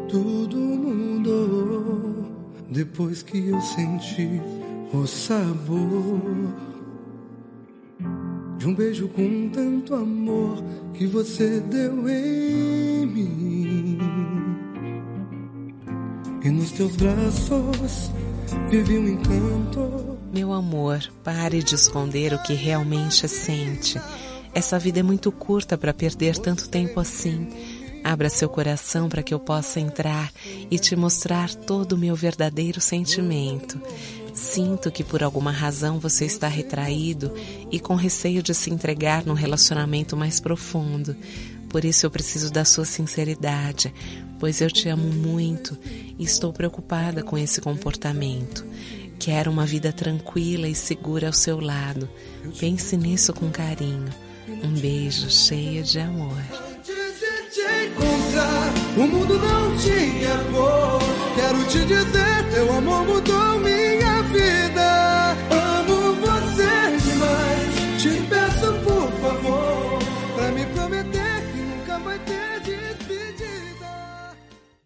Tudo mudou depois que eu senti o sabor de um beijo com tanto amor que você deu em mim. E nos teus braços vivi um encanto. Meu amor, pare de esconder o que realmente sente. Essa vida é muito curta para perder tanto tempo assim. Abra seu coração para que eu possa entrar e te mostrar todo o meu verdadeiro sentimento. Sinto que por alguma razão você está retraído e com receio de se entregar num relacionamento mais profundo. Por isso eu preciso da sua sinceridade, pois eu te amo muito e estou preocupada com esse comportamento. Quero uma vida tranquila e segura ao seu lado. Pense nisso com carinho. Um beijo cheio de amor. O mundo não tinha cor. Quero te dizer